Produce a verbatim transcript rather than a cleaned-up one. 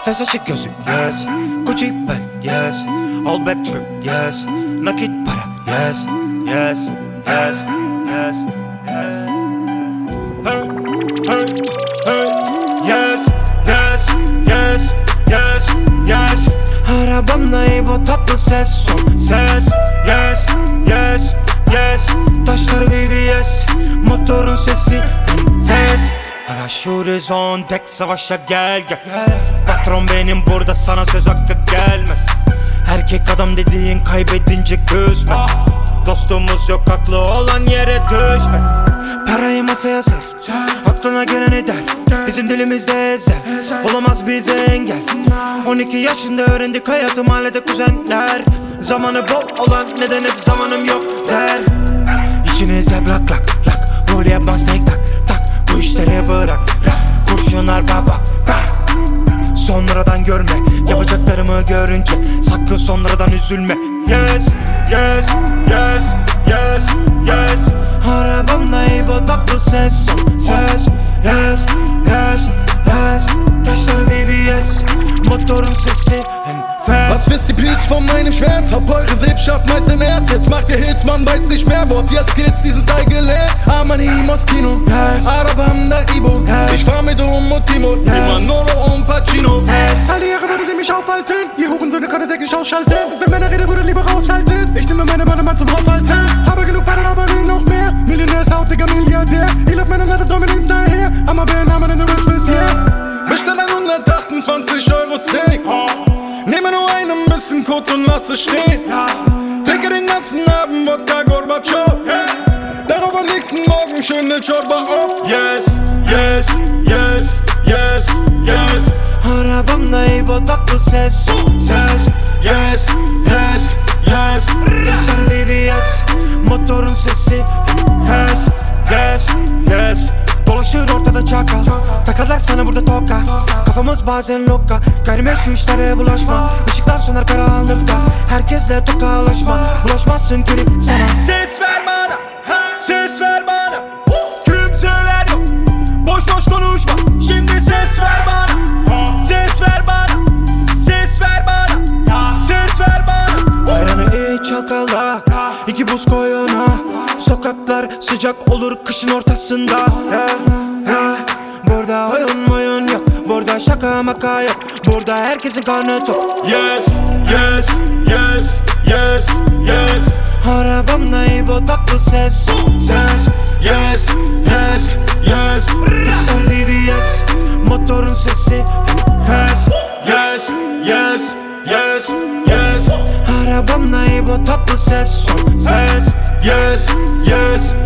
Fes açık gözü yes, Gucci bag yes, all back trip yes, nakit para yes, yes, yes, yes, yes. Hey, hey, hey, yes, yes, yes, yes, yes. Arabamda İbo tatlı ses, son ses, yes, yes, yes. Taşlar B B S, motorun sesi enfes. Shooters on deck, savaşa gel gel. Patron benim, burada sana söz hakkı gelmez. Erkek adam dediğin kaybedince küsmez. Dostumuz yok, haklı olan yere düşmez. Parayı masaya ser, aklına geleni der. Bizim dilimizde ezel, olamaz bize engel. on iki yaşında öğrendik hayatı mahallede kuzenler. Zamanı bol olan neden hep zamanım yok der. İşinize blak lak lak, rol yapmaz tek tak tak. Bu işleri bırak, rak, kurşunlar baba bak. Sonradan görme, yapacaklarımı görünce sakın sonradan üzülme. Yes, yes, yes, yes, yes. Arabamda İbo tatlı ses, son ses, yes, yes, yes. Taşlar B B S, motorun sesi enfes. Was wisst die Beats von meinem Schmerz? Hab eure Sippschaft meist im Herz. Jetzt macht der Hits, man weiß nicht mehr. Wort, jetzt geht's diesen Style gelernt. Armani Moschino, yes. Arabamda İbo, yes. Ich fahr mit um und Timo, yes. Manolo und Pacino, yes. All die Jahre würde die mich aufhalten. Ihr Hurensöhne könnt ihr täglich ausschalten. Wenn meine Rede würde lieber raushalten. Ich nehme meine Mann mal zum Haushalten. Habe genug Pannen, aber will noch mehr. Millionär, sautiger Milliardär. Ich lauf meine Nette Träume hinterher. Amma Ben, Amma in the West bis hier. Bestell ein hundertachtundzwanzig Euro Steak. Nehme nur einen bisschen Kot und lass es stehen. Trinke den ganzen Abend Wodka Gorbatschow. Darauf am nächsten Morgen schön den Chorba auf. Yes, yes, yes, yes, yes. Arabamda İbo tatlı ses, son ses, yes, yes, yes. Taşlar B B S, motorun sesi enfes, yes, yes. Dolaşır ortada çakal, takarlar sana burada toka. Kafamız bazen loka, gayrimeşru işlere bulaşma. Işıklar söner karanlıkta, herkesle tokalaşma. Bulaşmazsın ki sana. Ses ver bana, ses ver bana. Kimseler yok, boş boş konuşma. Şimdi ses ver bana, ses ver bana, ses ver bana, ses ver bana. Ayranı iç çalkala, iki buz koy ona. Sokaklar sıcak olur kışın ortasında, yeah, yeah. Burada oyun oyun yok, burada şaka maka yok. Burada herkesin karnı tok. Yes, yes, yes, yes, yes. Arabamda İbo tatlı ses, son ses, yes, yes, yes. Taşlar B B S, motorun sesi enfes, yes, yes, yes, yes. Arabamda İbo tatlı ses, son ses, yes, yes.